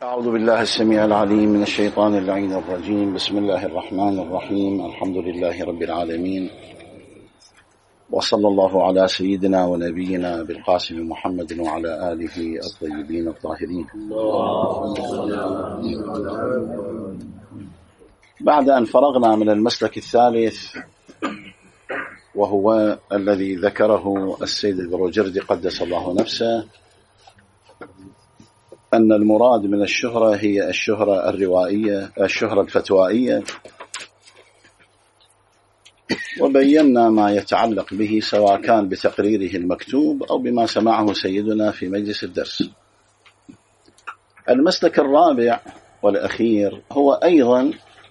أعوذ بالله السميع العليم من الشيطان اللعين الرجيم. بسم الله الرحمن الرحيم. الحمد لله رب العالمين، وصلى الله على سيدنا ونبينا بالقاسم محمد وعلى آله الطيبين الطاهرين. بعد أن فرغنا من المسلك الثالث، وهو الذي ذكره السيد البروجردي قدس الله نفسه، أن المراد من الشهرة هي الشهرة الروائية، الشهرة الفتوائية، وبينا ما يتعلق به سواء كان بتقريره المكتوب أو بما سمعه سيدنا في مجلس الدرس. المسلك الرابع والأخير هو أيضا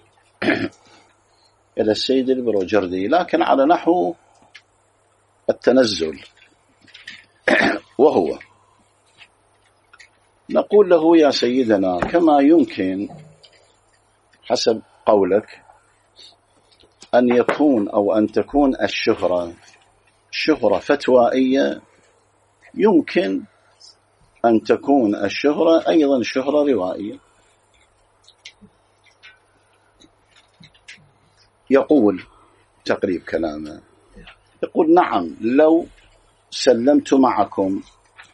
إلى السيد البروجردي، لكن على نحو التنزل، وهو نقول له: يا سيدنا، كما يمكن حسب قولك أن يكون أو أن تكون الشهرة شهرة فتوائية، يمكن أن تكون الشهرة أيضا شهرة روائية. يقول تقريب كلامه، يقول: نعم، لو سلمت معكم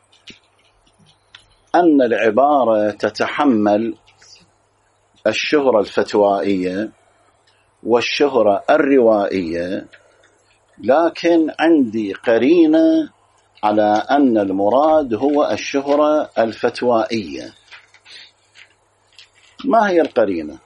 أن العبارة تتحمل الشهرة الفتوائية والشهرة الروائية، لكن عندي قرينة على أن المراد هو الشهرة الفتوائية. ما هي القرينة؟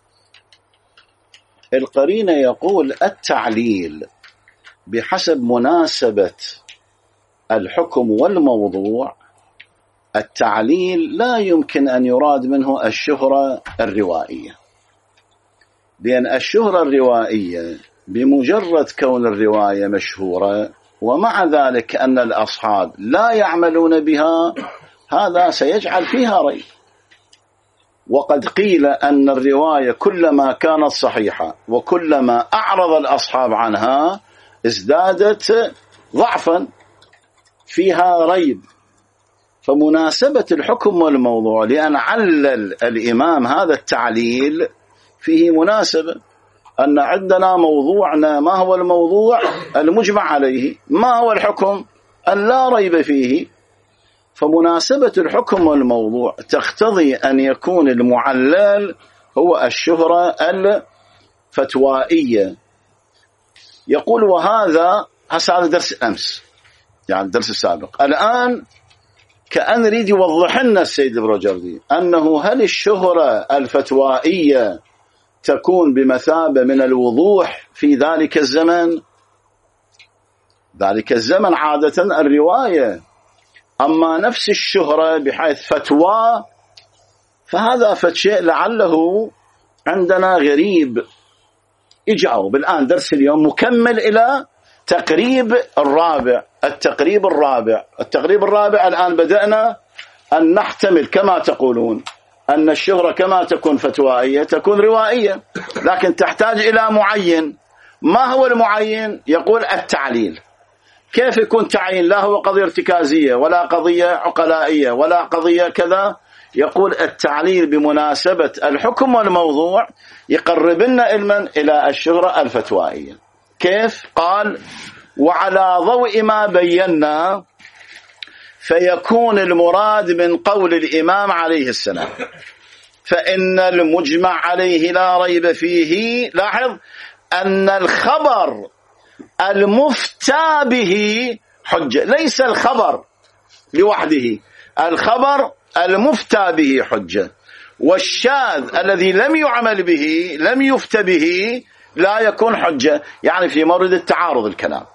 القرينة يقول التعليل بحسب مناسبة الحكم والموضوع. التعليل لا يمكن أن يراد منه الشهرة الروائية، لأن الشهرة الروائية بمجرد كون الرواية مشهورة ومع ذلك أن الأصحاب لا يعملون بها، هذا سيجعل فيها ريب. وقد قيل أن الرواية كلما كانت صحيحة وكلما أعرض الأصحاب عنها ازدادت ضعفا، فيها ريب. فمناسبة الحكم والموضوع، لأن علل الإمام هذا التعليل فيه مناسبة، أن عندنا موضوعنا ما هو الموضوع المجمع عليه، ما هو الحكم اللا ريب فيه. فمناسبة الحكم والموضوع تقتضي أن يكون المعلل هو الشهرة الفتوائية. يقول: وهذا هذا درس أمس، يعني الدرس السابق. الآن كأن يريد يوضح لنا السيد البروجردي أنه هل الشهرة الفتوائية تكون بمثابة من الوضوح في ذلك الزمن؟ ذلك الزمن عادة الرواية، أما نفس الشهرة بحيث فتوى فهذا فشيء لعله عندنا غريب. اجاوب الآن درس اليوم مكمل إلى تقريب الرابع. التقريب الرابع الآن بدأنا أن نحتمل كما تقولون أن الشهرة كما تكون فتوائية تكون روائية، لكن تحتاج إلى معين. ما هو المعين؟ يقول التعليل. كيف يكون تعيين؟ لا هو قضية ارتكازية ولا قضية عقلائية ولا قضية كذا. يقول التعليل بمناسبة الحكم والموضوع يقرب لنا علما إلى الشهرة الفتوائية. كيف؟ قال: وعلى ضوء ما بينا فيكون المراد من قول الإمام عليه السلام فإن المجمع عليه لا ريب فيه. لاحظ أن الخبر المفتى به حجة، ليس الخبر لوحده، الخبر المفتى به حجة، والشاذ الذي لم يعمل به لم يفتى به لا يكون حجة. يعني في مورد التعارض الكلام،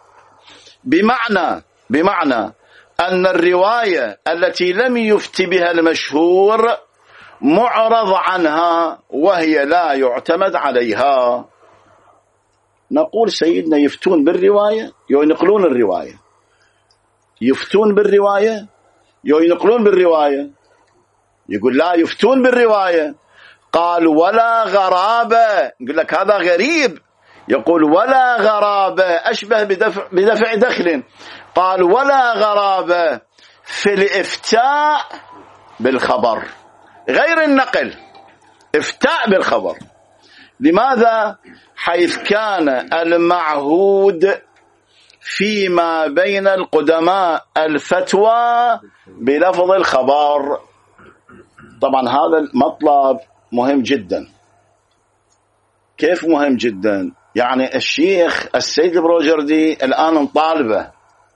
بمعنى أن الرواية التي لم يفت بها المشهور معرض عنها وهي لا يعتمد عليها. نقول سيدنا يفتون بالرواية ينقلون الرواية، يفتون بالرواية ينقلون بالرواية. يقول لا يفتون بالرواية، قال ولا غرابة. يقول لك هذا غريب، يقول ولا غرابة، أشبه بدفع دخل. قال ولا غرابة في الإفتاء بالخبر. غير النقل، إفتاء بالخبر. لماذا؟ حيث كان المعهود فيما بين القدماء الفتوى بلفظ الخبر. طبعا هذا المطلب مهم جدا. كيف مهم جدا؟ يعني الشيخ السيد البروجردي الآن نطالبه،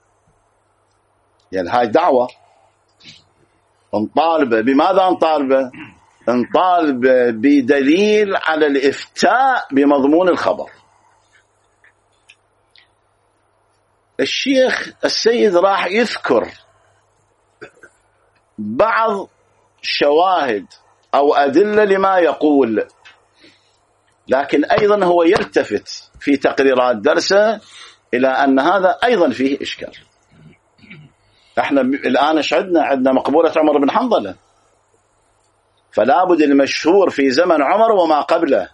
يعني هاي دعوة نطالبه. بماذا نطالبه؟ نطالبه بدليل على الإفتاء بمضمون الخبر. الشيخ السيد راح يذكر بعض شواهد أو أدلة لما يقول، لكن أيضا هو يلتفت في تقريرات درسه إلى أن هذا أيضا فيه إشكال. احنا الآن عندنا مقبولة عمر بن حنظلة، فلا بد المشهور في زمن عمر وما قبله،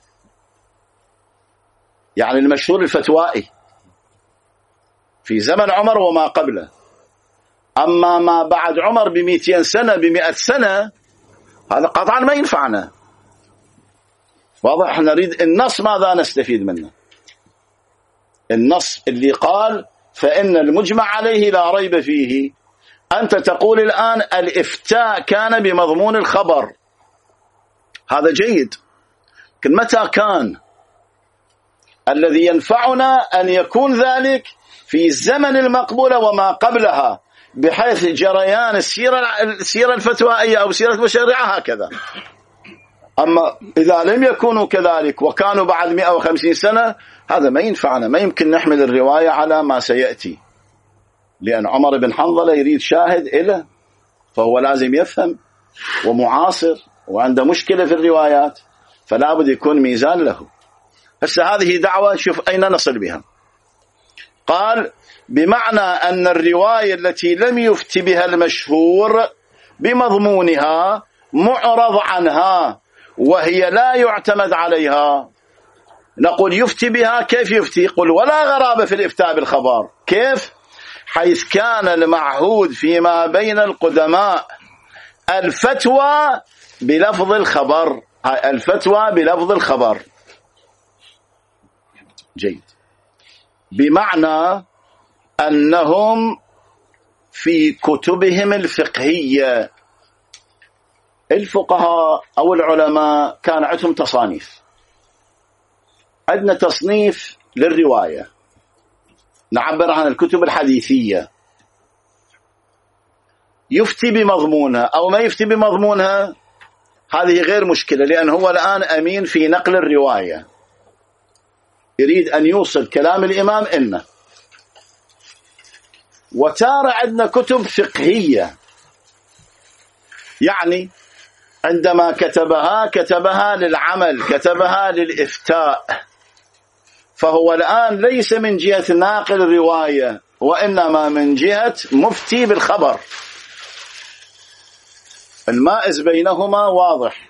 يعني المشهور الفتوائي في زمن عمر وما قبله. أما ما بعد عمر ب200 سنة ب100 سنة هذا قطعا ما ينفعنا. واضح؟ نريد النص، ماذا نستفيد منه؟ النص اللي قال فإن المجمع عليه لا ريب فيه. أنت تقول الآن الإفتاء كان بمضمون الخبر، هذا جيد، لكن متى كان؟ الذي ينفعنا أن يكون ذلك في الزمن المقبولة وما قبلها، بحيث جريان السيرة الفتوائية أو سيرة المشرعة هكذا. أما إذا لم يكونوا كذلك وكانوا بعد 150 سنة هذا ما ينفعنا، ما يمكن نحمل الرواية على ما سيأتي، لأن عمر بن حنظلة يريد شاهد إله، فهو لازم يفهم ومعاصر وعنده مشكلة في الروايات، فلا بد يكون ميزان له. هسه هذه دعوة، شوف أين نصل بها. قال بمعنى أن الرواية التي لم يفت بها المشهور بمضمونها معرض عنها وهي لا يعتمد عليها. نقول يفتي بها، كيف يفتي؟ قل ولا غرابة في الإفتاء بالخبر. كيف؟ حيث كان المعهود فيما بين القدماء الفتوى بلفظ الخبر. الفتوى بلفظ الخبر. جيد. بمعنى أنهم في كتبهم الفقهية، الفقهاء أو العلماء كان عندهم تصانيف. عندنا تصنيف للرواية، نعبر عن الكتب الحديثية، يفتي بمضمونها أو ما يفتي بمضمونها، هذه غير مشكلة، لأن هو الآن أمين في نقل الرواية، يريد أن يوصل كلام الإمام إلنا. وتارة عندنا كتب فقهية، يعني عندما كتبها للعمل، كتبها للإفتاء، فهو الآن ليس من جهة ناقل الرواية وإنما من جهة مفتي بالخبر. المائز بينهما واضح.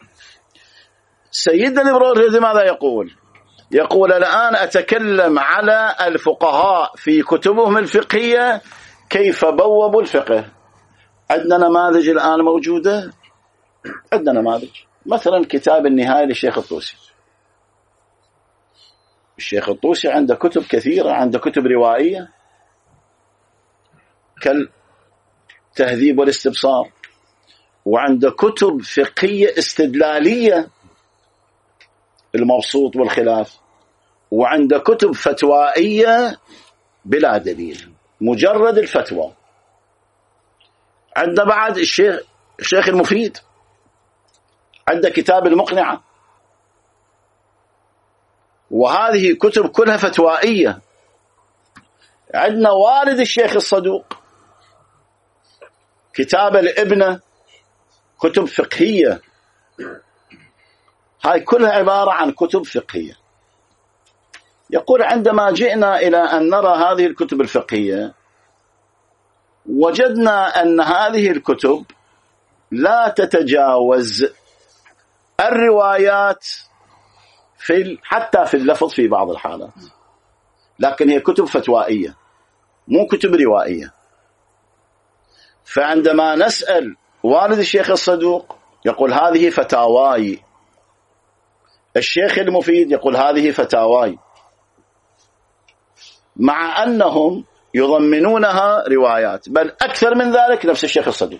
سيدنا البروجردي ماذا يقول؟ يقول الآن أتكلم على الفقهاء في كتبهم الفقهية كيف بوبوا الفقه. عندنا نماذج الآن موجودة، عندنا نماذج، مثلا كتاب النهاية للشيخ الطوسي. الشيخ الطوسي عنده كتب كثيرة، عنده كتب روائية كالتهذيب والاستبصار، وعنده كتب فقهية استدلالية المبسوط والخلاف، وعنده كتب فتوائية بلا دليل، مجرد الفتوى. عنده بعد الشيخ المفيد، عنده كتاب المقنعة، وهذه كتب كلها فتوائية. عندنا والد الشيخ الصدوق، كتاب الابنة، كتب فقهية. هاي كلها عبارة عن كتب فقهية. يقول عندما جئنا إلى أن نرى هذه الكتب الفقهية وجدنا أن هذه الكتب لا تتجاوز الروايات حتى في اللفظ في بعض الحالات، لكن هي كتب فتوائية مو كتب روائية. فعندما نسأل والد الشيخ الصدوق يقول هذه فتاواي، الشيخ المفيد يقول هذه فتاواي، مع أنهم يضمنونها روايات، بل أكثر من ذلك نفس الشيخ الصدوق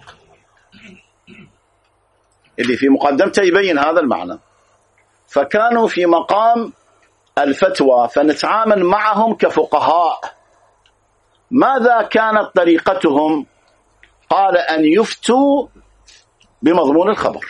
اللي في مقدمته يبين هذا المعنى. فكانوا في مقام الفتوى، فنتعامل معهم كفقهاء. ماذا كانت طريقتهم؟ قال أن يفتوا بمضمون الخبر.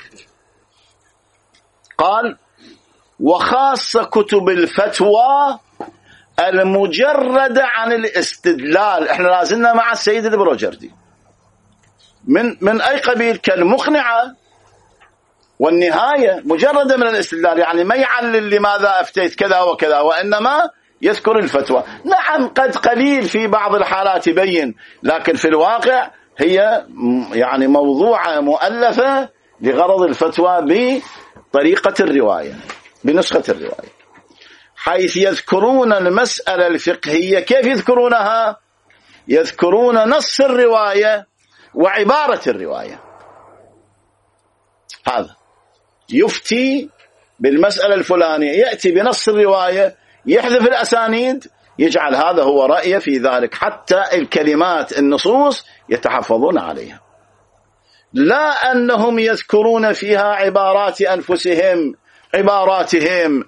قال وخاصة كتب الفتوى المجردة عن الاستدلال. احنا لازلنا مع السيد البروجردي من أي قبيل؟ كالمقنعة والنهاية، مجردة من الاستدلال، يعني ما يعلل لماذا أفتيت كذا وكذا، وإنما يذكر الفتوى. نعم قد قليل في بعض الحالات يبين، لكن في الواقع هي يعني موضوعة مؤلفة لغرض الفتوى بطريقة الرواية، بنسخة الرواية، حيث يذكرون المسألة الفقهية. كيف يذكرونها؟ يذكرون نص الرواية وعبارة الرواية. هذا يفتي بالمسألة الفلانية، يأتي بنص الرواية، يحذف الأسانيد، يجعل هذا هو رأيه في ذلك، حتى الكلمات النصوص يتحفظون عليها، لا أنهم يذكرون فيها عبارات أنفسهم عباراتهم،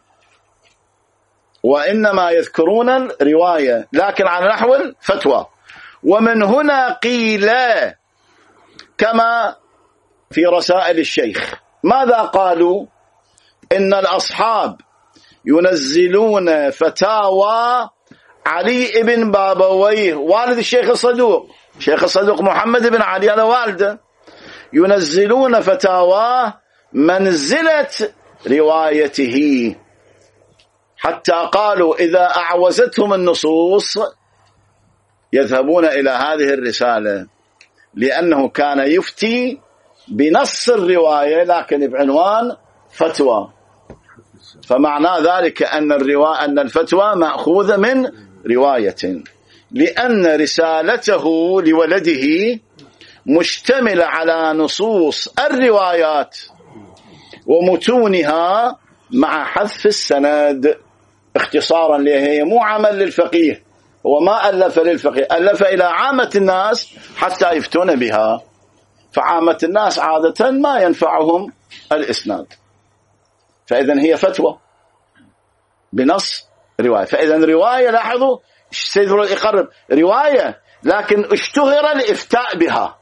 وإنما يذكرون الرواية لكن على نحو الفتوى. ومن هنا قيل كما في رسائل الشيخ، ماذا قالوا؟ إن الأصحاب ينزلون فتاوى علي بن بابويه والد الشيخ الصدوق، شيخ الصدوق محمد بن علي على والده، ينزلون فتاوى منزلة روايته، حتى قالوا إذا أعوزتهم النصوص يذهبون إلى هذه الرسالة، لأنه كان يفتي بنص الرواية لكن بعنوان فتوى. فمعنى ذلك أن الفتوى مأخوذة من رواية، لأن رسالته لولده مشتملة على نصوص الروايات ومتونها مع حذف السند. اختصارا لها، مو عمل للفقيه، هو ما ألف للفقيه، ألف إلى عامة الناس حتى يفتون بها، فعامة الناس عادة ما ينفعهم الإسناد، فإذا هي فتوى بنص رواية. فإذا رواية، لاحظوا السيد يقرب رواية لكن اشتهر الإفتاء بها،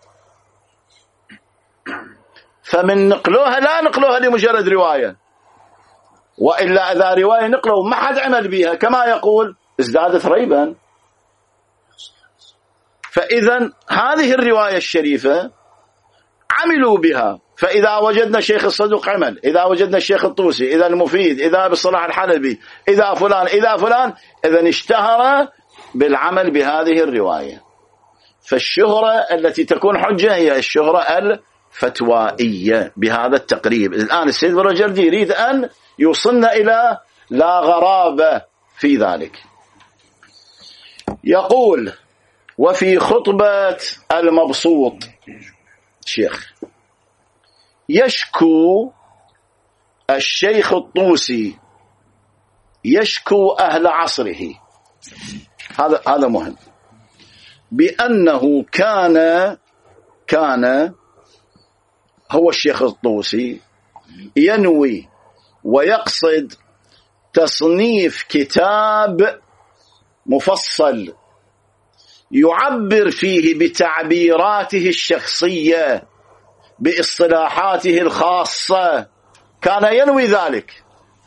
فمن نقلوها لا نقلوها لمجرد رواية، وإلا إذا رواية نقلوا ما حد عمل بها كما يقول ازدادت ريبا. فإذا هذه الرواية الشريفة عملوا بها، فإذا وجدنا الشيخ الصدوق عمل، إذا وجدنا الشيخ الطوسي، إذا المفيد، إذا بالصلاح الحلبي، إذا فلان إذا فلان، إذا اشتهر بالعمل بهذه الرواية. فالشهرة التي تكون حجة هي الشهرة الفتوائية بهذا التقريب. الآن السيد البروجردي يريد أن يوصلنا إلى لا غرابة في ذلك. يقول وفي خطبة المبسوط شيخ يشكو الشيخ الطوسي، يشكو أهل عصره، هذا مهم، بأنه كان هو الشيخ الطوسي ينوي ويقصد تصنيف كتاب مفصل يعبر فيه بتعبيراته الشخصية باصطلاحاته الخاصة، كان ينوي ذلك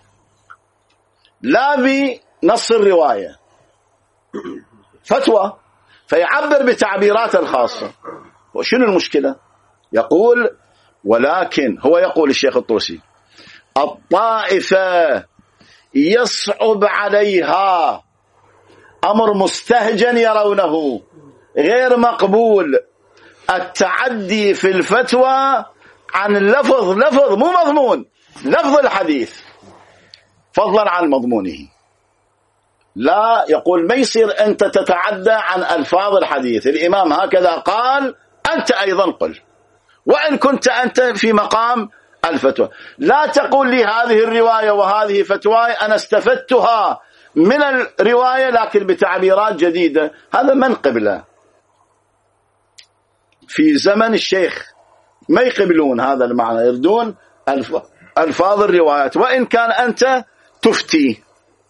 لا بنص الرواية، فتوى، فيعبر بتعبيراته الخاصة. وشنو المشكلة؟ يقول ولكن هو يقول الشيخ الطوسي الطائفة يصعب عليها أمر مستهجن يرونه غير مقبول التعدي في الفتوى عن لفظ مو مضمون، لفظ الحديث فضلا عن مضمونه. لا، يقول ما يصير أنت تتعدى عن ألفاظ الحديث، الإمام هكذا قال أنت أيضا قل، وإن كنت أنت في مقام الفتوى. لا تقول لي هذه الرواية وهذه فتواي أنا استفدتها من الرواية لكن بتعبيرات جديدة، هذا من قبله في زمن الشيخ ما يقبلون هذا المعنى، يردون ألفاظ الروايات وإن كان أنت تفتي.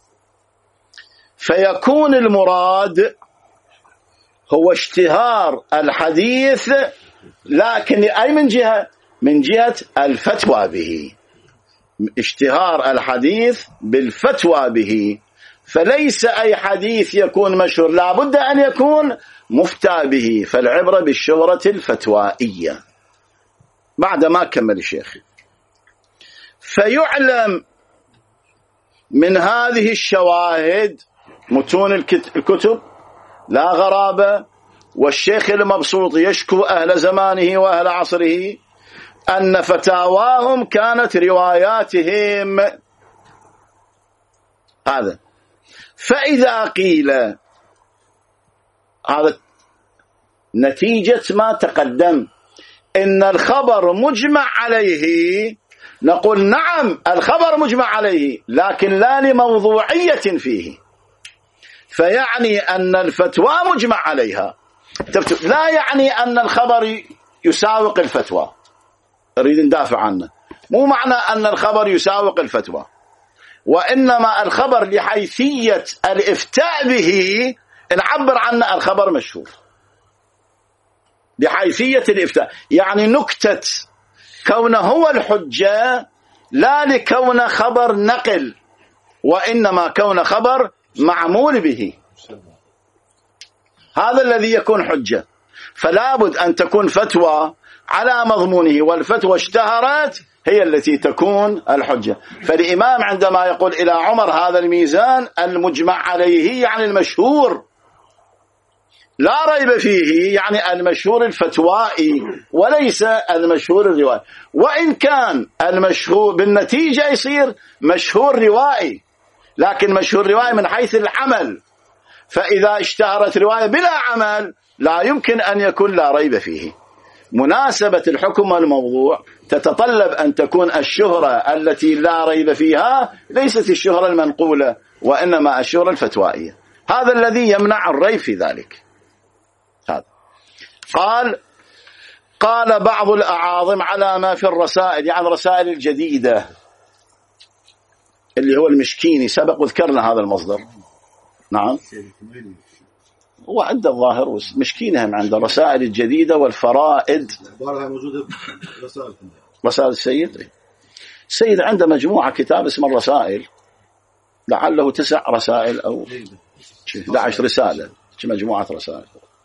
فيكون المراد هو اشتهار الحديث، لكن أي من جهة الفتوى به، اشتهار الحديث بالفتوى به. فليس أي حديث يكون مشهور، لا بد أن يكون مفتى به، فالعبرة بالشهرة الفتوائية. بعد ما كمل الشيخ: فيعلم من هذه الشواهد، متون الكتب لا غرابة، والشيخ المبسوط يشكو أهل زمانه وأهل عصره أن فتاواهم كانت رواياتهم. هذا فإذا قيل، هذا نتيجة ما تقدم، إن الخبر مجمع عليه، نقول نعم الخبر مجمع عليه لكن لا لموضوعية فيه، فيعني أن الفتوى مجمع عليها، لا يعني أن الخبر يساوق الفتوى. نريد ندافع عنه، مو معنى أن الخبر يساوق الفتوى، وإنما الخبر لحيثية الإفتاء به نعبر عنه الخبر مشهور بحيثية الإفتاء، يعني نكتة كونه هو الحجة، لا لكون خبر نقل، وإنما كون خبر معمول به، هذا الذي يكون حجة. فلا بد أن تكون فتوى على مضمونه، والفتوى اشتهرت هي التي تكون الحجة. فالإمام عندما يقول إلى عمر هذا الميزان المجمع عليه يعني المشهور لا ريب فيه، يعني المشهور الفتوائي وليس المشهور الروائي، وإن كان المشهور بالنتيجة يصير مشهور روائي، لكن مشهور روائي من حيث العمل، فإذا اشتهرت رواية بلا عمل لا يمكن أن يكون لا ريب فيه. مناسبة الحكم والموضوع تتطلب أن تكون الشهرة التي لا ريب فيها ليست الشهرة المنقولة، وإنما الشهرة الفتوائية، هذا الذي يمنع الريب في ذلك. هذا قال بعض الأعاظم على ما في الرسائل، يعني الرسائل الجديدة اللي هو المشكيني، سبق وذكرنا هذا المصدر. نعم، هو عنده الظاهر مشكينهم عنده الرسائل الجديدة والفرائد، موجودة رسائل السيد عنده مجموعة كتاب اسمه الرسائل، لعله 9 رسائل أو 11 رسالة، مجموعة رسائل.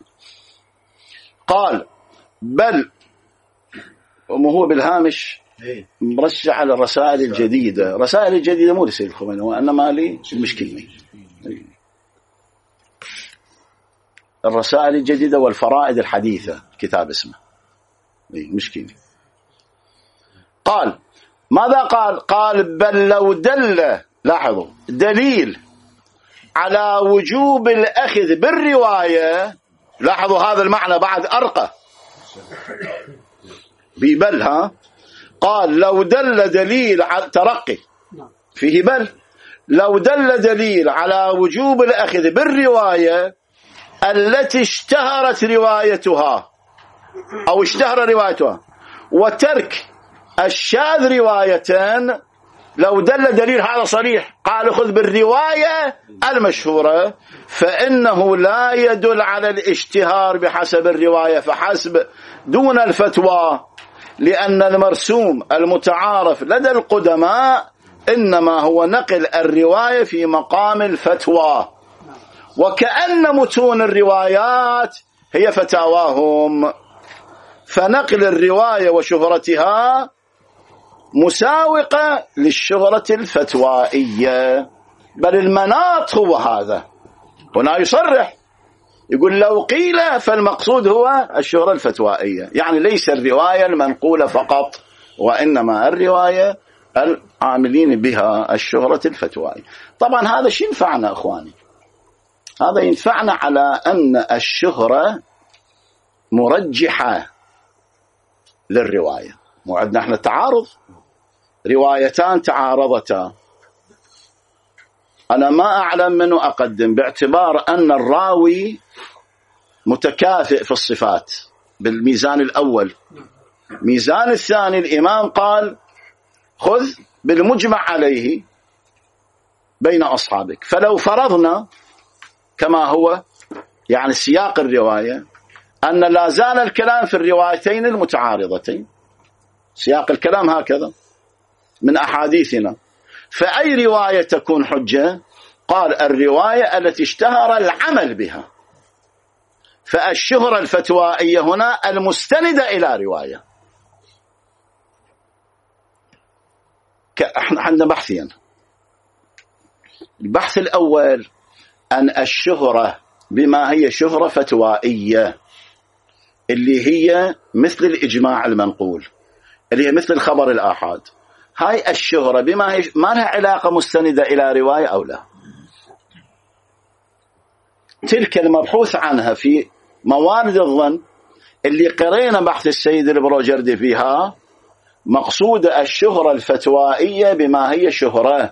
قال بل وهو بالهامش مرشح على الرسائل الجديدة، رسائل الجديدة مو لسيد الخميني وإنما للمشكيني، الرسائل الجديدة والفرائد الحديثة كتاب اسمه مشكيني. قال ماذا قال بل لو دل، لاحظوا، دليل على وجوب الأخذ بالرواية، لاحظوا هذا المعنى بعد أرقى ببل، قال لو دل دليل على ترقي فيه بل، لو دل دليل على وجوب الأخذ بالرواية التي اشتهرت روايتها أو اشتهر روايتها، وترك الشاذ رواية، لو دل دليل هذا صريح قال خذ بالرواية المشهورة، فإنه لا يدل على الاشتهار بحسب الرواية فحسب دون الفتوى، لأن المرسوم المتعارف لدى القدماء إنما هو نقل الرواية في مقام الفتوى، وكأن متون الروايات هي فتاواهم، فنقل الرواية وشهرتها مساوقة للشهرة الفتوائية، بل المناط هو هذا. هنا يصرح يقول لو قيل فالمقصود هو الشهرة الفتوائية، يعني ليس الرواية المنقولة فقط، وإنما الرواية العاملين بها الشهرة الفتوائية. طبعا هذا شو ينفعنا أخواني؟ هذا ينفعنا على أن الشهرة مرجحة للرواية، مو عندنا احنا تعارض، روايتان تعارضتا، أنا ما أعلم منه أقدم، باعتبار أن الراوي متكافئ في الصفات بالميزان الأول. ميزان الثاني الإمام قال خذ بالمجمع عليه بين أصحابك. فلو فرضنا كما هو يعني سياق الرواية أن لا زال الكلام في الروايتين المتعارضتين، سياق الكلام هكذا من أحاديثنا، فأي رواية تكون حجة؟ قال الرواية التي اشتهر العمل بها. فالشهرة الفتوائية هنا المستندة إلى رواية. احنا عندنا بحثين. البحث الأول أن الشهرة بما هي شهرة فتوائية اللي هي مثل الإجماع المنقول، اللي هي مثل الخبر الآحاد، هاي الشهرة بما هي ما لها علاقة مستندة إلى رواية أو لا. تلك المبحوث عنها في موارد الظن اللي قرينا بحث السيد البروجردي فيها، مقصود الشهرة الفتوائية بما هي شهرة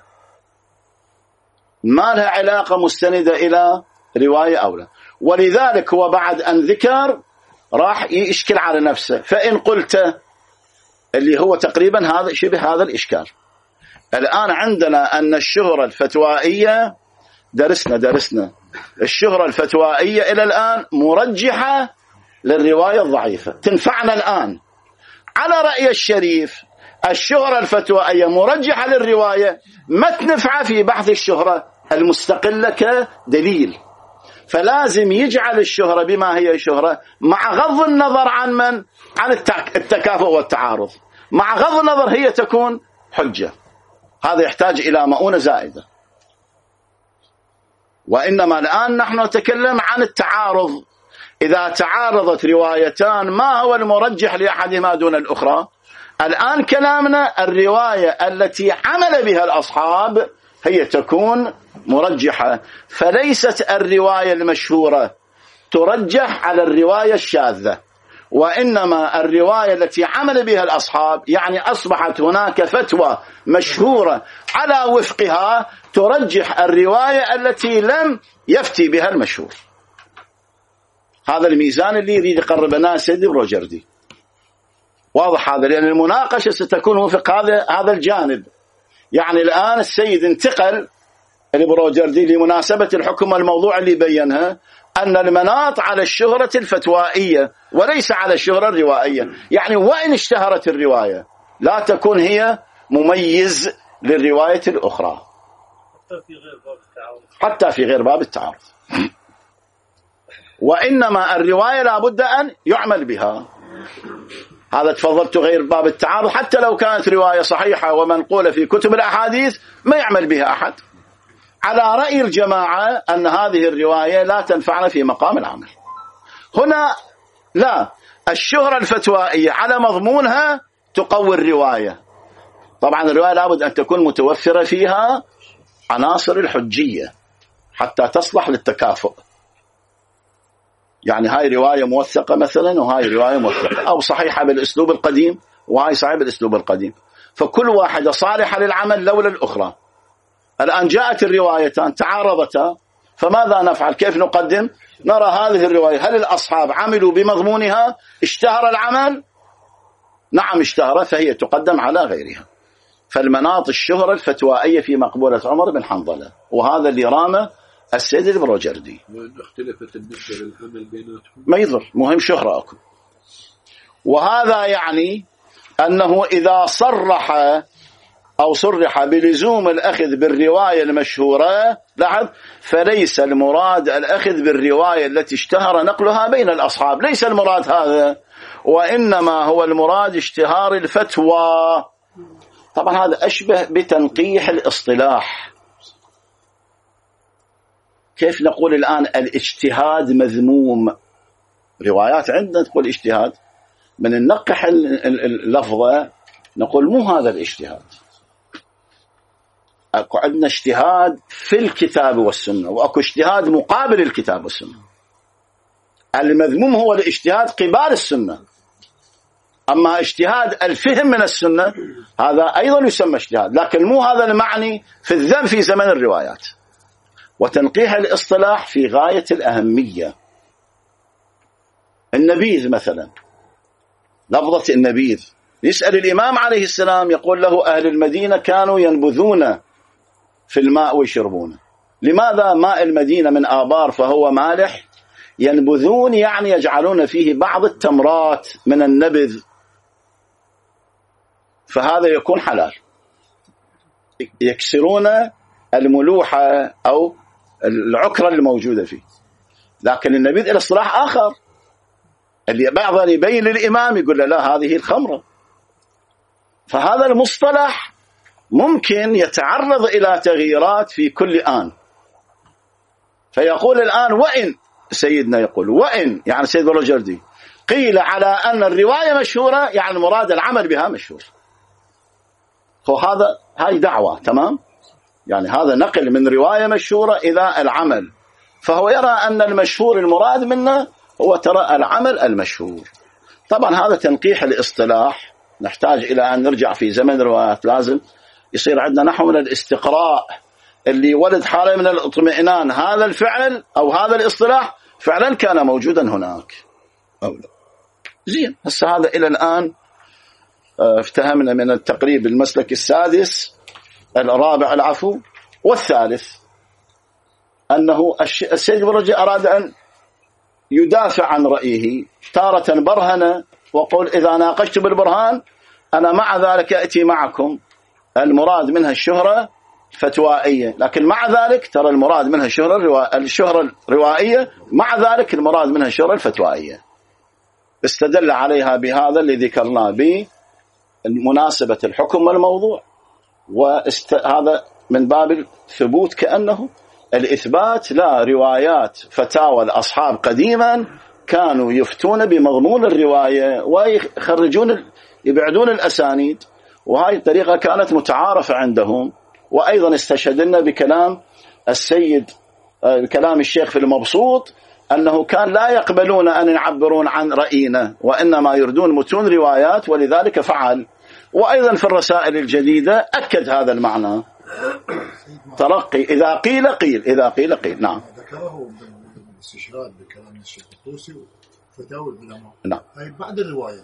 ما لها علاقة مستندة إلى رواية أو لا. ولذلك هو بعد أن ذكر راح يشكل على نفسه. فإن قلت اللي هو تقريبا هذا شبه هذا الإشكال. الآن عندنا أن الشهرة الفتوائية درسنا الشهرة الفتوائية إلى الآن مرجحة للرواية الضعيفة، تنفعنا الآن. على رأي الشريف الشهرة الفتوائية مرجحة للرواية ما تنفع في بحث الشهرة المستقلة كدليل، فلازم يجعل الشهرة بما هي شهرة مع غض النظر عن عن التكافؤ والتعارض، مع غض النظر هي تكون حجة. هذا يحتاج إلى مؤونة زائدة. وإنما الآن نحن نتكلم عن التعارض. إذا تعارضت روايتان ما هو المرجح لأحدهما دون الأخرى؟ الآن كلامنا الرواية التي عمل بها الأصحاب هي تكون مرجحة، فليست الرواية المشهورة ترجح على الرواية الشاذة، وإنما الرواية التي عمل بها الأصحاب يعني أصبحت هناك فتوى مشهورة على وفقها ترجح الرواية التي لم يفتي بها المشهور. هذا الميزان اللي يريد يقربنا سيد البروجردي. واضح هذا، لأن المناقشة ستكون وفق هذا الجانب. يعني الآن السيد انتقل البروجردي لمناسبة الحكم والموضوع اللي بينها أن المناط على الشهرة الفتوائية وليس على الشهرة الروائية. يعني وإن اشتهرت الرواية لا تكون هي مميز للرواية الأخرى حتى في غير باب التعارض. وإنما الرواية لا بد أن يعمل بها. هذا تفضلت غير باب التعارض، حتى لو كانت رواية صحيحة ومنقولة في كتب الأحاديث ما يعمل بها أحد. على رأي الجماعة أن هذه الرواية لا تنفعنا في مقام العمل. هنا لا، الشهرة الفتوائية على مضمونها تقوي الرواية. طبعا الرواية لابد أن تكون متوفرة فيها عناصر الحجية حتى تصلح للتكافؤ. يعني هاي رواية موثقة مثلا وهاي رواية موثقة، أو صحيحة بالأسلوب القديم وهاي صحيحة بالأسلوب القديم، فكل واحدة صالحة للعمل لولا الأخرى. الآن جاءت الروايتان تعارضتا، فماذا نفعل؟ كيف نقدم؟ نرى هذه الرواية هل الأصحاب عملوا بمضمونها؟ اشتهر العمل؟ نعم اشتهر، فهي تقدم على غيرها. فالمناط الشهرة الفتوائية في مقبولة عمر بن حنظلة، وهذا اللي رامه السيد البروجردي. وإن اختلفت النسبة للعمل بيناتهم ما يضر، مهم شهرة أكو. وهذا يعني أنه إذا صرح بلزوم الأخذ بالرواية المشهورة لاحظ، فليس المراد الأخذ بالرواية التي اشتهر نقلها بين الأصحاب، ليس المراد هذا، وإنما هو المراد اشتهار الفتوى. طبعا هذا أشبه بتنقيح الاصطلاح. كيف نقول الآن الاجتهاد مذموم؟ روايات عندنا تقول اجتهاد، من ننقح اللفظة نقول مو هذا الاجتهاد. أكو عندنا اجتهاد في الكتاب والسنة، وأكو اجتهاد مقابل الكتاب والسنة. المذموم هو الاجتهاد قبال السنة. أما اجتهاد الفهم من السنة هذا أيضا يسمى اجتهاد، لكن مو هذا المعني في الذم في زمن الروايات. وتنقيح الاصطلاح في غاية الأهمية. النبيذ مثلا، لفظة النبيذ، يسأل الإمام عليه السلام يقول له أهل المدينة كانوا ينبذون في الماء ويشربونه. لماذا ماء المدينة من آبار فهو مالح؟ ينبذون يعني يجعلون فيه بعض التمرات من النبذ، فهذا يكون حلال، يكسرون الملوحة أو العكرة الموجودة فيه. لكن النبيذ إلى اصطلاح آخر، اللي بعضا يبين للإمام يقول له لا هذه الخمرة. فهذا المصطلح ممكن يتعرض إلى تغييرات في كل آن. فيقول الآن وإن، سيدنا يقول وإن، يعني سيد الرجردي، قيل على أن الرواية مشهورة، يعني مراد العمل بها مشهور. هاي دعوة، تمام؟ يعني هذا نقل من رواية مشهورة إلى العمل، فهو يرى أن المشهور المراد منه هو ترى العمل المشهور. طبعا هذا تنقيح الاصطلاح، نحتاج إلى أن نرجع في زمن الروايات، لازم يصير عندنا نحو من الاستقراء اللي ولد حالة من الاطمئنان هذا الفعل أو هذا الاصطلاح فعلا كان موجودا هناك أو لا. زين، هسه هذا إلى الآن افتهمنا من التقريب المسلك السادس الرابع العفو. والثالث أنه السيد الرجل أراد أن يدافع عن رأيه، تارة برهن وقل إذا ناقشت بالبرهان أنا مع ذلك أتي معكم، المراد منها الشهرة فتوائية، لكن مع ذلك ترى المراد منها الشهرة الروائية، مع ذلك المراد منها الشهرة الفتوائية. استدل عليها بهذا اللي ذكرناه به مناسبة الحكم والموضوع، وهذا من باب الثبوت كأنه الإثبات. لا، روايات فتاوى الأصحاب قديما كانوا يفتون بمضمون الرواية ويخرجون يبعدون الأسانيد، وهذه الطريقة كانت متعارفة عندهم. وأيضا استشهدنا بكلام السيد بكلام الشيخ في المبسوط أنه كان لا يقبلون أن يعبرون عن رأينا، وإنما يردون متون روايات، ولذلك فعل. وأيضا في الرسائل الجديدة أكد هذا المعنى، ترقي إذا قيل قيل، إذا قيل قيل. نعم، ذكره بالاستشهاد بكلام الشيخ الطوسي وفتاوى العلماء. نعم، هاي بعد الرواية.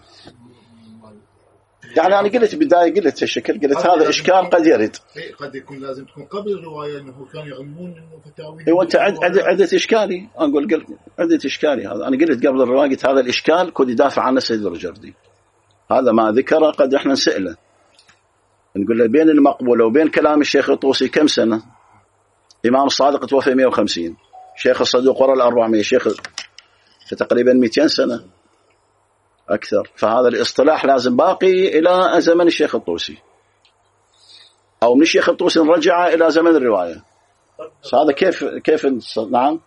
يعني أنا قلت بداية، قلت الشكل، قلت هذا إشكال قد يرد، قد يكون لازم تكون قبل الرواية أنه كانوا يعلمون أنه فتاوي. وأنت عدة إشكالي، أقول عدة إشكالي هذا. أنا قلت قبل الرواية قلت هذا الإشكال كنت يدافع عنه سيد الرجردي، هذا ما ذكره قد إحنا نسأله، نقول له بين المقبول وبين كلام الشيخ الطوسي كم سنة؟ إمام الصادق توفي 150، شيخ الصدوق ورا 400، شيخ تقريبا 200 سنة أكثر. فهذا الاصطلاح لازم باقي إلى زمن الشيخ الطوسي، أو من الشيخ الطوسي نرجع إلى زمن الرواية. هذا كيف نعم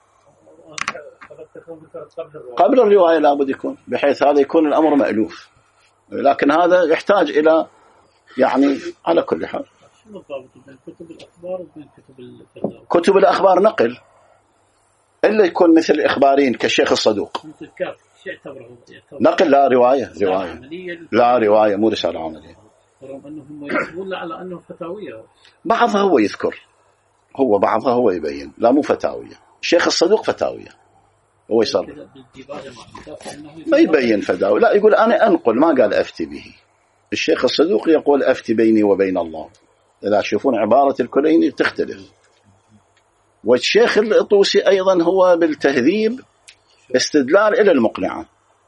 قبل الرواية لابد يكون، بحيث هذا يكون الأمر مألوف. لكن هذا يحتاج إلى يعني على كل حال. كتب الأخبار وبين كتب الأخبار نقل، إلا يكون مثل الإخبارين كالشيخ الصدوق نقل، لا رواية، لا رواية مو رسالة عملية. رغم أنهم يقولون على أنه فتاوية، بعضها هو يذكر، هو بعضها هو يبين، لا مو فتاوية. الشيخ الصدوق فتاوية، هو يصرف ما يبين فتاوي، لا يقول أنا أنقل، ما قال أفتي به. الشيخ الصدوق يقول أفتي بيني وبين الله، إذا تشوفون عبارة الكليني تختلف. والشيخ الطوسي أيضا هو بالتهذيب استدلال إلى المقنعة.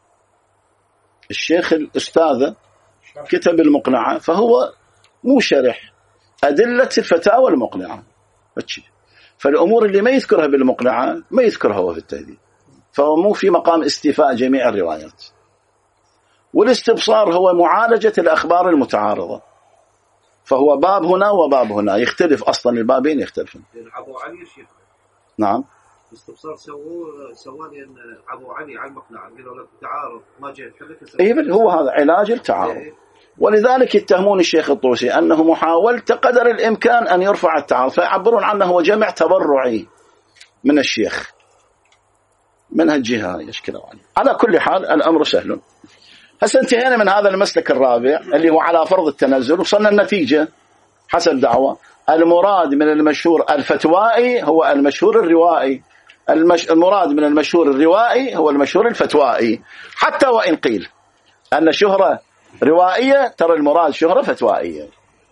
الشيخ الأستاذ كتب المقنعة، فهو مو شرح أدلة الفتاوى المقنعة، فالأمور اللي ما يذكرها بالمقنعة ما يذكرها هو في التهذيب، فهو مو في مقام استيفاء جميع الروايات. والاستبصار هو معالجة الأخبار المتعارضة، فهو باب هنا وباب هنا، يختلف أصلا البابين يختلفون. أبو علي الشيخ نعم الاستبصار سووا لأن أبو علي على المقنعة قالوا لك تعارض ما جاء الحدث. إيه هو هذا علاج التعارض. ولذلك يتهمون الشيخ الطوسي أنه محاولة قدر الإمكان أن يرفع التعارض، فيعبرون عنه هو جمع تبرعي من الشيخ من هالجهة يشكلوا عليه. على كل حال الأمر سهل. هسه انتهينا من هذا المسلك الرابع اللي هو على فرض التنزل، وصلنا النتيجة حسب دعوة المراد من المشهور الفتوائي هو المشهور الروائي، المراد من المشهور الروائي هو المشهور الفتوائي، حتى وإن قيل أن شهرة روائية ترى المراد شهرة فتوائية.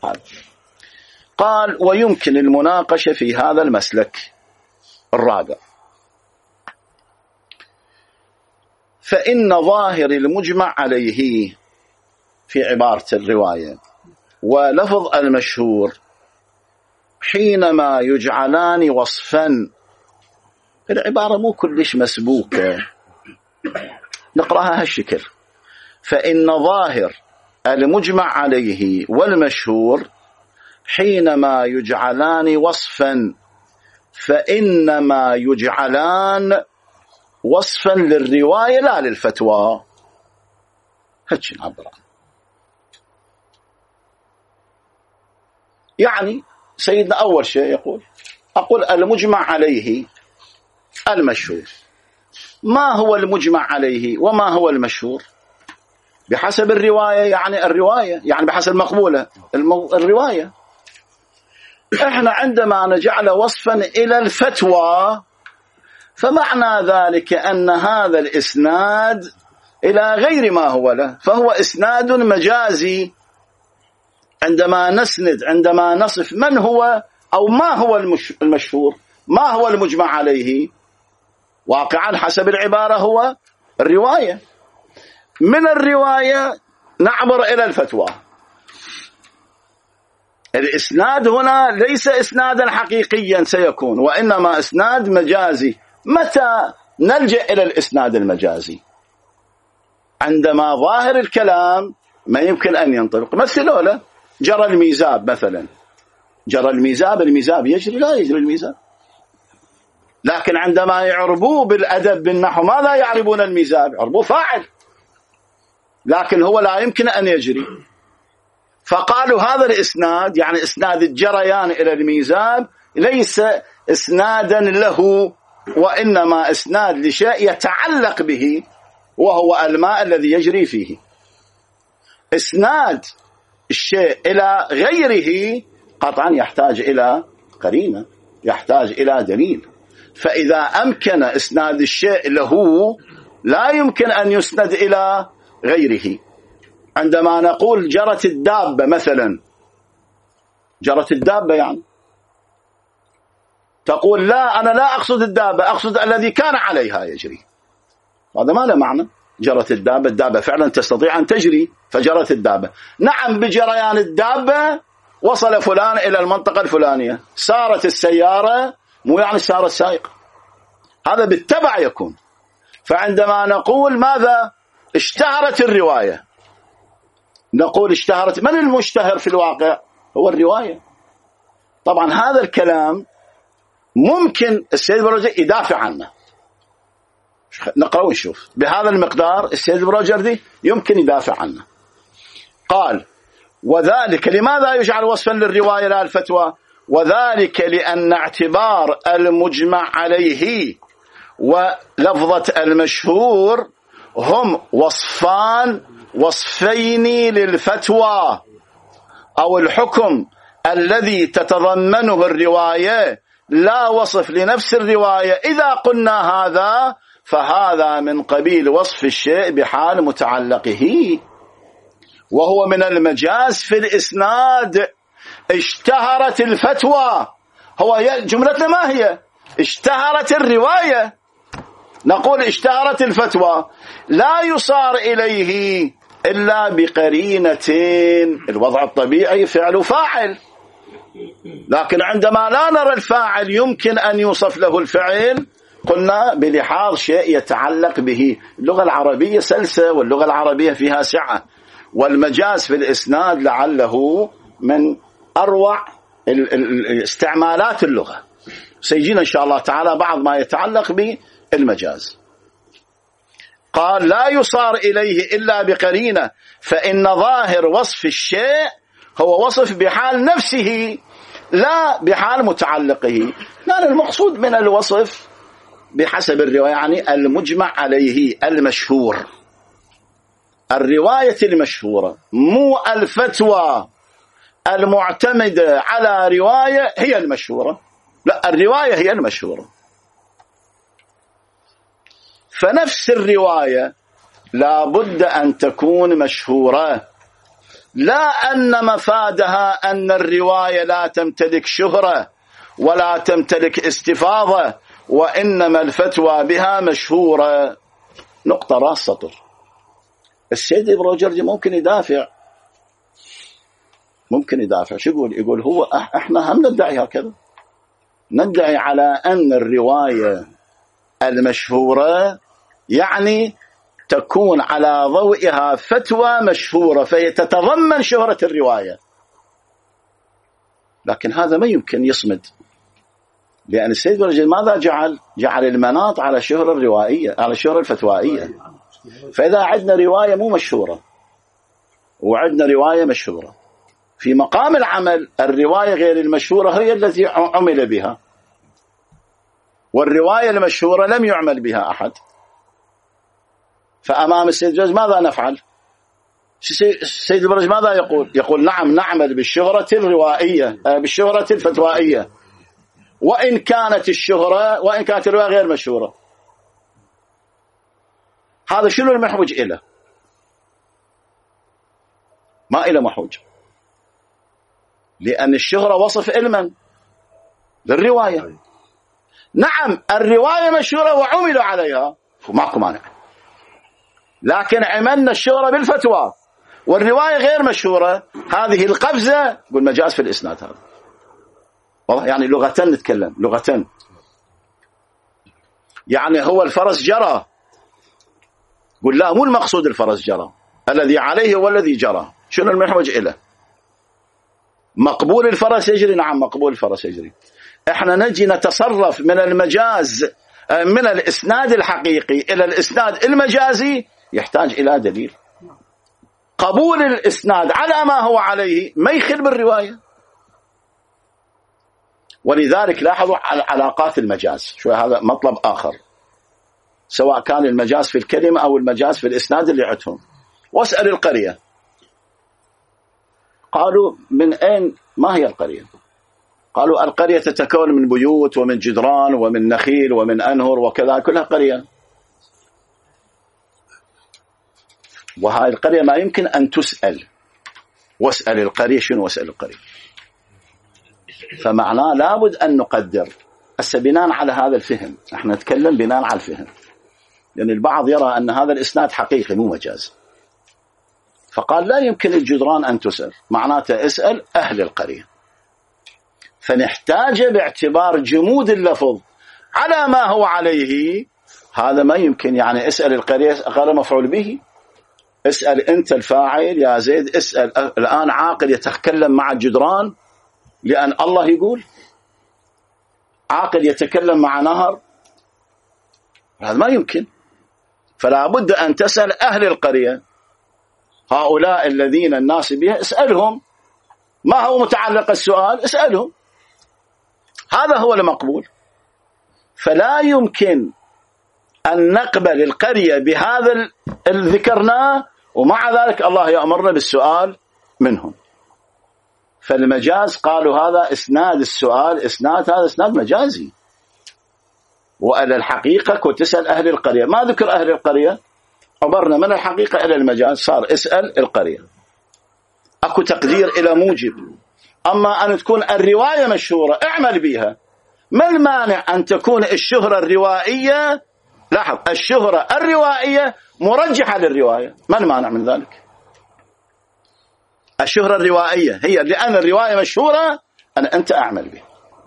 قال ويمكن المناقشة في هذا المسلك الرابع، فإن ظاهر المجمع عليه في عبارة الرواية ولفظ المشهور حينما يجعلان وصفا، العبارة مو كلش مسبوكة، نقرأها هالشكل: فإن ظاهر المجمع عليه والمشهور حينما يجعلان وصفا، فإنما يجعلان وصفا للرواية لا للفتوى. هاتش نعبر عنه. يعني سيدنا أول شيء أقول المجمع عليه المشهور. ما هو المجمع عليه وما هو المشهور؟ بحسب الرواية، يعني الرواية يعني بحسب مقبولة الرواية. احنا عندما نجعل وصفا إلى الفتوى فمعنى ذلك أن هذا الإسناد إلى غير ما هو له، فهو إسناد مجازي. عندما نسند، عندما نصف من هو أو ما هو المشهور، ما هو المجمع عليه، واقعا حسب العبارة هو الرواية. من الرواية نعبر إلى الفتوى. الإسناد هنا ليس إسنادا حقيقيا سيكون، وإنما إسناد مجازي. متى نلجأ إلى الإسناد المجازي؟ عندما ظاهر الكلام ما يمكن أن ينطبق. مثلوا له جرى الميزاب مثلا، جرى الميزاب، الميزاب يجري؟ لا يجري الميزاب. لكن عندما يعربوه بالأدب بالنحو ماذا يعربون الميزاب؟ يعربوه فاعل، لكن هو لا يمكن أن يجري. فقالوا هذا الإسناد يعني إسناد الجريان إلى الميزاب ليس إسنادا له، وإنما إسناد لشيء يتعلق به وهو الماء الذي يجري فيه. إسناد الشيء إلى غيره قطعا يحتاج إلى قرينة، يحتاج إلى دليل. فإذا أمكن إسناد الشيء له لا يمكن أن يسند إلى غيره. عندما نقول جرت الدابة مثلا، جرت الدابة يعني تقول لا أنا لا أقصد الدابة، أقصد الذي كان عليها يجري. هذا ما له معنى. جرت الدابة، الدابة فعلا تستطيع أن تجري فجرت الدابة. نعم بجريان الدابة وصل فلان إلى المنطقة الفلانية، سارت السيارة مو يعني سار السائق، هذا بالتبع يكون. فعندما نقول ماذا اشتهرت الرواية، نقول اشتهرت، من المشتهر في الواقع؟ هو الرواية. طبعا هذا الكلام ممكن السيد البروجردي يدافع عنه، نقرأ ونشوف. بهذا المقدار السيد البروجردي يمكن يدافع عنه. قال وذلك لماذا يجعل وصفا للرواية لا الفتوى؟ وذلك لأن اعتبار المجمع عليه ولفظة المشهور هم وصفين للفتوى أو الحكم الذي تتضمنه الرواية، لا وصف لنفس الرواية. إذا قلنا هذا فهذا من قبيل وصف الشيء بحال متعلقه، وهو من المجاز في الإسناد. اشتهرت الفتوى، هو جملتنا ما هي؟ اشتهرت الرواية. نقول اشتهرت الفتوى، لا يصار إليه إلا بقرينتين. الوضع الطبيعي فعل فاعل، لكن عندما لا نرى الفاعل يمكن أن يوصف له الفعل، قلنا بلحاظ شيء يتعلق به. اللغة العربية سلسة واللغة العربية فيها سعة، والمجاز في الإسناد لعله من أروع استعمالات اللغة. سيجينا إن شاء الله تعالى بعض ما يتعلق بالمجاز. قال لا يصار إليه إلا بقرينة، فإن ظاهر وصف الشيء هو وصف بحال نفسه لا بحال متعلقه. لأن المقصود من الوصف بحسب الرواية يعني المجمع عليه المشهور. الرواية المشهورة، مو الفتوى المعتمدة على رواية هي المشهورة، لا، الرواية هي المشهورة. فنفس الرواية لا بد أن تكون مشهورة، لا أن مفادها أن الرواية لا تمتلك شهرة ولا تمتلك استفاضة، وإنما الفتوى بها مشهورة. نقطة راس سطر. السيد البروجردي ممكن يدافع شو يقول؟ يقول هو احنا هم ندعي هكذا، ندعي على أن الرواية المشهورة يعني تكون على ضوئها فتوى مشهورة فهي تتضمن شهرة الرواية، لكن هذا ما يمكن يصمد، لأن السيد البروجردي ماذا جعل المناط على شهرة الروائية، على شهرة الفتوائية. فإذا عندنا رواية مو مشهورة وعندنا رواية مشهورة، في مقام العمل الرواية غير المشهورة هي التي عمل بها، والرواية المشهورة لم يعمل بها أحد. فأمام السيد البروجردي ماذا نفعل؟ السيد البروجردي ماذا يقول نعم نعمل بالشهرة الروائية، بالشهرة الفتوائية، وإن كانت الرواية غير مشهورة. هذا شنو المحوج إله؟ ما إله محوج، لأن الشهرة وصف علما للرواية. نعم الرواية مشهورة وعملوا عليها ماكو مانع، لكن عملنا الشهرة بالفتوى والرواية غير مشهورة، هذه القفزة يقول مجاز في الإسناد. هذا والله يعني لغة نتكلم لغة، يعني هو الفرس جرى، قل لا مو المقصود الفرس جرى، الذي عليه هو الذي جرى. شنو المحوج إله؟ مقبول الفرس يجري، نعم مقبول الفرس يجري. احنا نجي نتصرف من المجاز، من الإسناد الحقيقي إلى الإسناد المجازي، يحتاج إلى دليل. قبول الإسناد على ما هو عليه ما يخل بالرواية. ولذلك لاحظوا على علاقات المجاز، شو هذا مطلب آخر، سواء كان المجاز في الكلمة أو المجاز في الإسناد اللي عندهم. واسأل القرية، قالوا من أين، ما هي القرية؟ قالوا القرية تتكون من بيوت ومن جدران ومن نخيل ومن أنهر وكذا، كلها قرية. وهذه القرية ما يمكن أن تسأل، واسأل القرية شنو واسأل القرية؟ فمعناه لابد أن نقدر بناء على هذا الفهم. احنا نتكلم بناء على الفهم، لأن البعض يرى أن هذا الإسناد حقيقي مو مجاز، فقال لا يمكن الجدران أن تسأل، معناته اسأل أهل القرية. فنحتاج باعتبار جمود اللفظ على ما هو عليه، هذا ما يمكن، يعني اسأل القرية غير مفعول به، اسأل أنت الفاعل يا زيد، اسأل الآن عاقل يتكلم مع الجدران لأن الله يقول، عاقل يتكلم مع نهر، هذا ما يمكن. فلا بد أن تسأل أهل القرية، هؤلاء الذين الناس بها اسألهم، ما هو متعلق السؤال، اسألهم، هذا هو المقبول. فلا يمكن أن نقبل القرية بهذا الذكرناه ومع ذلك الله يأمرنا بالسؤال منهم. فالمجاز قالوا هذا إسناد السؤال، هذا إسناد مجازي. وإلى الحقيقة كنت تسأل أهل القرية، ما ذكر أهل القرية، عبرنا من الحقيقة إلى المجاز، صار اسأل القرية. أكو تقدير إلى موجب. أما أن تكون الرواية مشهورة اعمل بها، ما المانع أن تكون الشهرة الروائية، لاحظ الشهرة الروائية مرجحة للرواية، ما المانع من ذلك؟ الشهرة الروائية هي لأن الرواية مشهورة أنت أعمل بها.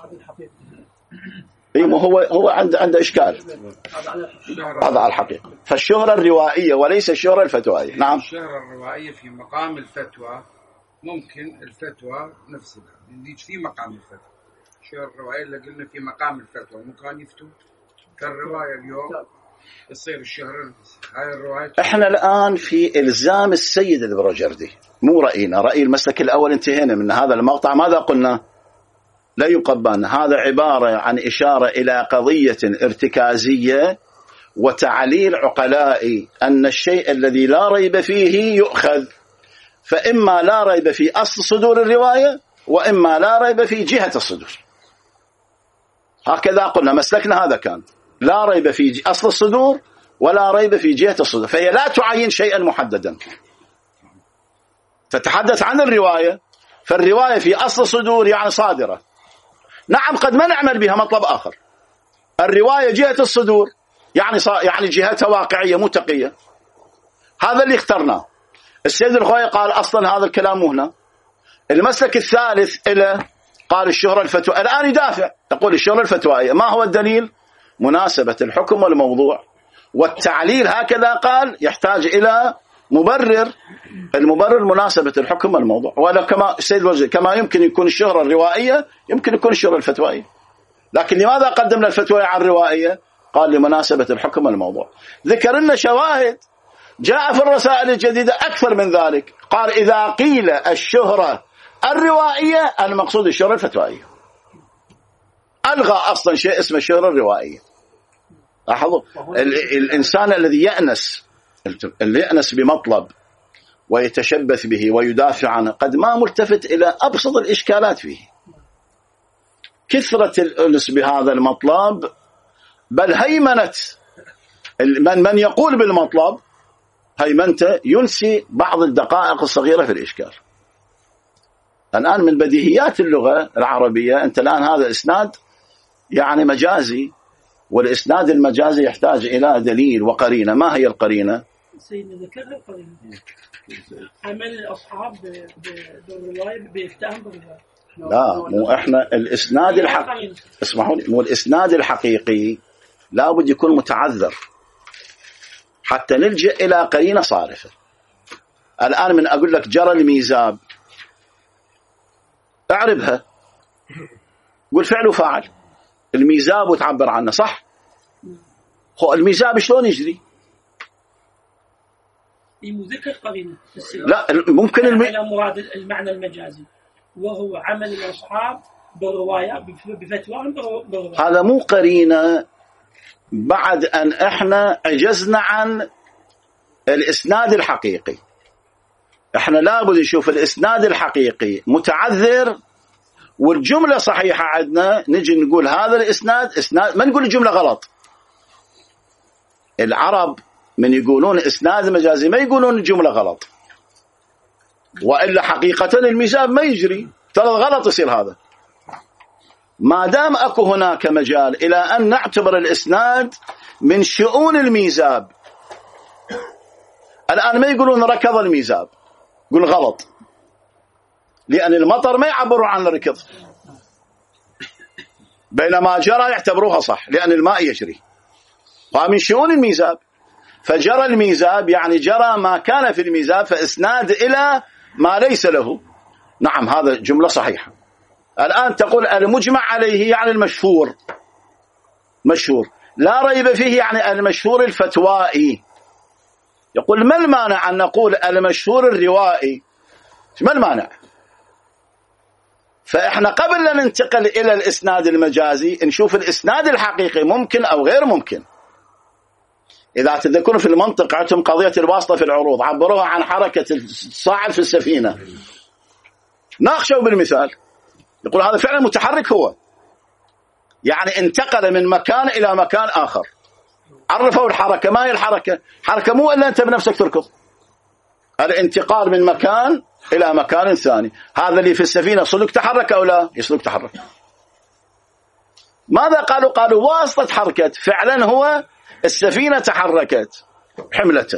هو عنده إشكال، هذا على الحقيقة. فالشهرة الروائية وليس الشهرة الفتوائية. نعم الشهرة الروائية في مقام الفتوى، ممكن الفتوى نفسها نديج في مقام الفتوى. الشهرة الروائية اللي قلنا في مقام الفتوى، ممكن يفتوا كالرواية اليوم يصير الشهرة هاي الرواية. احنا الآن في إلزام السيد البروجردي، مو رأينا، رأي المسلك الأول انتهينا من هذا المقطع. ماذا قلنا؟ لا يقبل، هذا عبارة عن إشارة إلى قضية ارتكازية وتعليل عقلائي أن الشيء الذي لا ريب فيه يؤخذ، فإما لا ريب في أصل صدور الرواية وإما لا ريب في جهة الصدور. هكذا قلنا مسلكنا هذا كان لا ريب في أصل الصدور ولا ريب في جهة الصدور، فهي لا تعين شيئا محددا، تتحدث عن الرواية، فالرواية في أصل الصدور يعني صادرة، نعم قد ما نعمل بها مطلب آخر. الرواية جهة الصدور يعني جهتها واقعية متقية، هذا اللي اخترناه. السيد الخوي قال أصلا هذا الكلام هنا. المسلك الثالث إلى قال الشهرة الفتوى، الآن يدافع يقول الشهرة الفتوائية. ما هو الدليل؟ مناسبة الحكم والموضوع، والتعليل هكذا قال يحتاج إلى مبرر، المبرر مناسبة الحكم والموضوع. ولا كما السيد الوزير كما يمكن يكون الشهرة الروائية يمكن يكون الشهرة الفتوائية، لكن لماذا قدمنا الفتوائية عن الروائية؟ قال لمناسبة الحكم والموضوع. ذكر لنا شواهد جاء في الرسائل الجديدة أكثر من ذلك، قال إذا قيل الشهرة الروائية المقصود الشهرة الفتوائية، ألغى أصلا شيء اسمه الشهرة الروائية. لاحظوا الإنسان الذي يأنس بمطلب ويتشبث به ويدافع عنه قد ما ملتفت إلى أبسط الإشكالات فيه. كثرة الأنس بهذا المطلب بل هيمنة من يقول بالمطلب هيمنته ينسي بعض الدقائق الصغيرة في الإشكال. الآن من بديهيات اللغة العربية أنت الآن هذا إسناد يعني مجازي، والإسناد المجازي يحتاج إلى دليل وقرينة. ما هي القرينة؟ سيدنا ذكرها القرينة عمل الأصحاب بالرواية بإفتاهم بالرواية. لا مو إحنا الإسناد الحقيقي، اسمحوا لي، مو الإسناد الحقيقي لا بد يكون متعذر حتى نلجأ إلى قرينة صارفة. الآن من أقول لك جرى الميزاب أعربها، قول فعل وفاعل، الميزاب وتعبر عنه صح؟ هو الميزاب شلون يجري؟ مذكر قرينة لا ممكن مراد المعنى المجازي وهو عمل الأصحاب بالرواية بفتواهم بالرواية. هذا مو قرينة بعد أن إحنا عجزنا عن الإسناد الحقيقي. إحنا لابد نشوف الإسناد الحقيقي متعذر والجملة صحيحة عندنا، نجي نقول هذا الإسناد إسناد، ما نقول الجملة غلط. العرب من يقولون إسناد مجازي ما يقولون الجملة غلط، وإلا حقيقة الميزاب ما يجري، ترى غلط يصير هذا. ما دام أكو هناك مجال إلى أن نعتبر الإسناد من شؤون الميزاب. الآن ما يقولون ركض الميزاب، يقول غلط، لأن المطر ما يعبرون عن الركض، بينما جرى يعتبروها صح لأن الماء يجري، فمن شؤون الميزاب. فجرى الميزاب يعني جرى ما كان في الميزاب، فإسناد إلى ما ليس له. نعم هذا جملة صحيحة. الآن تقول المجمع عليه يعني المشهور، مشهور لا ريب فيه يعني المشهور الفتوائي. يقول ما المانع أن نقول المشهور الروائي؟ ما المانع؟ فإحنا قبل لا ننتقل إلى الإسناد المجازي نشوف الإسناد الحقيقي ممكن أو غير ممكن. إذا تذكرون في المنطق عندهم قضية الواسطة في العروض، عبروها عن حركة الصاعد في السفينة، ناقشوا بالمثال، يقول هذا فعلا متحرك، هو يعني انتقل من مكان إلى مكان آخر. عرفوا الحركة، ما هي الحركة؟ حركة مو إلا أنت بنفسك تركض، الانتقال من مكان إلى مكان ثاني. هذا اللي في السفينة سلوك تحرك أو لا؟ يسلوك تحرك. ماذا قالوا؟ قالوا واسطة حركت، فعلا هو السفينة تحركت حملته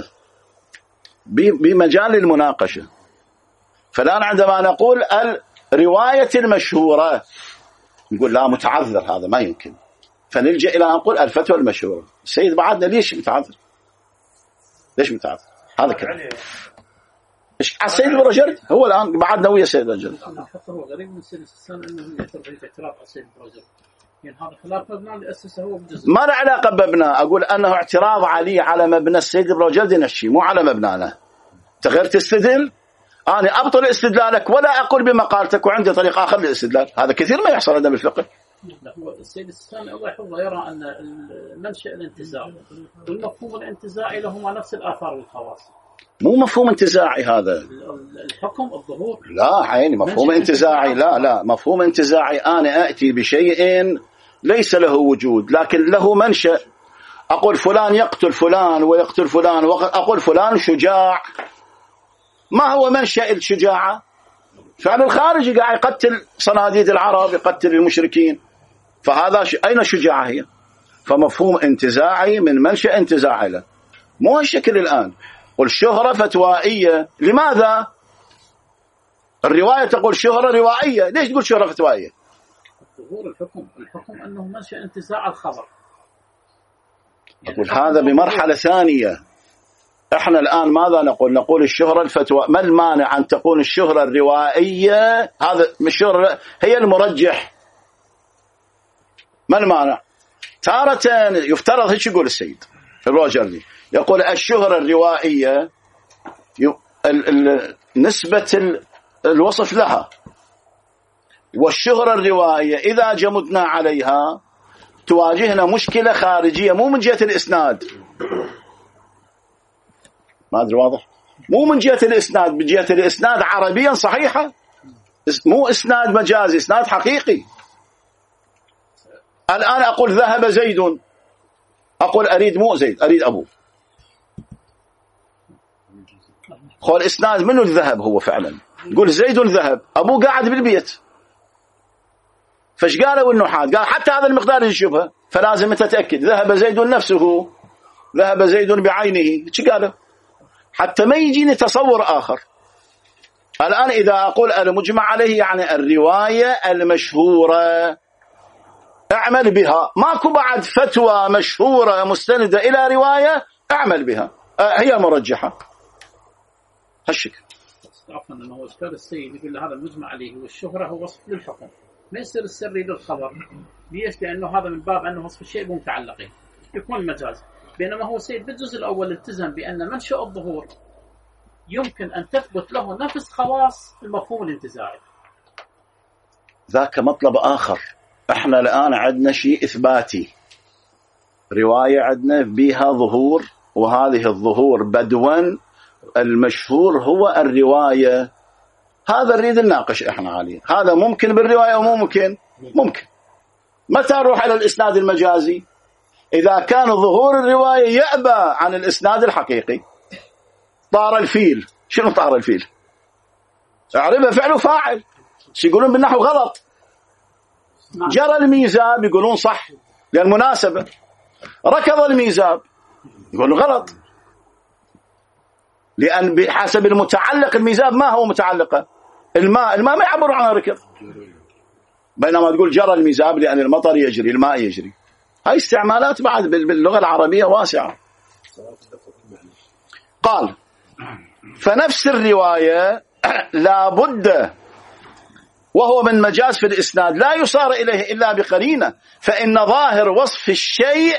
بمجال المناقشة. فالآن عندما نقول الرواية المشهورة نقول لا متعذر، هذا ما يمكن، فنلجأ إلى أن نقول الفتوى المشهورة. السيد بعدنا ليش متعذر؟ ليش متعذر؟ هذا كلام السيد البروجردي هو الآن بعدنا ويا السيد البروجردي. هو غريب من السنة أنه يعتبر اعتراف على السيد البروجردي، يعني هذا خلاف مبنى اللي أسسه هو بجزء. ما له علاقة بمبنى، أقول أنه اعتراض علي على مبنى السيد البروجردي نفسه، مو على مبنانا. تغير تستدل، أنا أبطل استدلالك ولا أقول بمقالتك وعندي طريق آخر للاستدلال. هذا كثير ما يحصل عندنا بالفقه. السيد السيستاني الله يحفظه يرى أن منشأ الانتزاع والمفهوم الانتزاعي لهما نفس الآثار والخواص. مو مفهوم انتزاعي هذا. الحكم الظهور. لا عيني مفهوم انتزاعي. لا مفهوم انتزاعي أنا أأتي بشيء ليس له وجود لكن له منشأ. أقول فلان يقتل فلان ويقتل فلان، أقول فلان شجاع. ما هو منشأ الشجاعة؟ فعل الخارجي قاعد يقتل صناديد العرب، يقتل المشركين، فهذا أين شجاعة هي؟ فمفهوم انتزاعي من منشأ انتزاعي له، مو هالشكل الآن. والشهرة فتوائية. لماذا؟ الرواية تقول شهرة روائية، ليش تقول شهرة فتوائية؟ ظهور الحكم أنه منشأ انتزاع الخبر. أقول هذا بمرحلة ثانية. احنا الآن ماذا نقول؟ نقول الشهرة الفتوى. ما المانع أن تكون الشهرة الروائية؟ هذا الشهرة هي المرجح. ما المانع؟ تارة يفترض هيك يقول السيد الروجردي، يقول الشهرة الروائية نسبة الوصف لها، والشهرة الروائية إذا جمدنا عليها تواجهنا مشكلة خارجية مو من جهة الإسناد. ما أدري واضح؟ مو من جهة الإسناد، بجهة الإسناد عربيا صحيحة، مو إسناد مجازي، إسناد حقيقي. الآن أقول ذهب زيد، أقول أريد مو زيد، أريد أبوه. قول إسناد منه الذهب هو فعلا، يقول زيد ذهب، أبوه قاعد بالبيت. فش قالوا النحاة؟ قال حتى هذا المقدار يشوفها، فلازم تتأكد ذهب زيد نفسه، ذهب زيد بعينه. شو قالوا؟ حتى ما يجيني تصور آخر. الآن إذا أقول المجمع عليه يعني الرواية المشهورة اعمل بها. ماكو بعد فتوى مشهورة مستندة إلى رواية اعمل بها، هي المرجحة. هالشكل. عفوا انه هو استاذ السيد يقول هذا المجمع عليه والشهرة هو وصف للحكم، ما يصير السري للخبر. ليش؟ لأنه هذا من باب أنه وصف الشيء متعلقين يكون مجاز. بينما هو السيد بالجزء الأول التزم بأن منشأ الظهور يمكن أن تثبت له نفس خواص المفهوم الانتزاعي. ذاك مطلب آخر. احنا الآن عندنا شيء إثباتي، رواية عندنا بها ظهور، وهذه الظهور بدوا المشهور هو الرواية. هذا نريد نناقش احنا عليه. هذا ممكن بالرواية ومو ممكن؟ ممكن. متى نروح على الإسناد المجازي؟ إذا كان ظهور الرواية يأبى عن الإسناد الحقيقي. طار الفيل. شنو طار الفيل؟ اعربه فعل وفاعل. يقولون بالنحو غلط. جرى الميزاب يقولون صح للمناسبة. ركض الميزاب يقولون غلط، لأن بحسب المتعلق الميزاب ما هو متعلقة؟ الماء ما يعبر عنه ركض. بينما تقول جرى الميزاب لأن المطر يجري، الماء يجري. هاي استعمالات بعد باللغة العربية واسعة. قال فنفس الرواية لا بد وهو من مجاز في الإسناد لا يصار إليه إلا بقرينة، فإن ظاهر وصف الشيء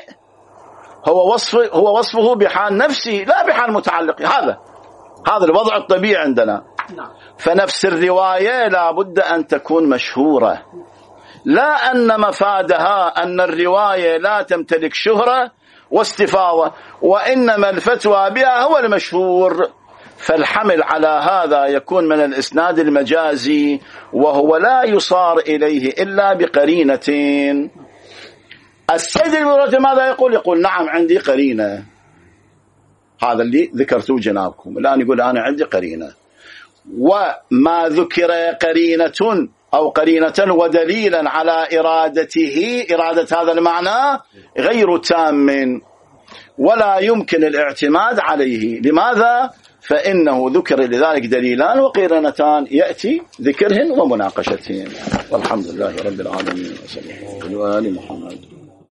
هو وصفه بحال نفسه لا بحال متعلقه. هذا الوضع الطبيعي عندنا. فنفس الرواية لا بد أن تكون مشهورة، لا أن مفادها أن الرواية لا تمتلك شهرة واستفاضة، وإنما الفتوى بها هو المشهور. فالحمل على هذا يكون من الإسناد المجازي، وهو لا يصار إليه إلا بقرينتين. السيد المرتب ماذا يقول؟ يقول نعم عندي قرينة، هذا اللي ذكرته جنابكم الآن. يقول أنا عندي قرينة، وما ذكر قرينة أو قرينة ودليلا على إرادة هذا المعنى غير تام، ولا يمكن الاعتماد عليه. لماذا؟ فإنه ذكر لذلك دليلان وقرينتان يأتي ذكرهن ومناقشتهن. والحمد لله رب العالمين، وصلى الله على محمد.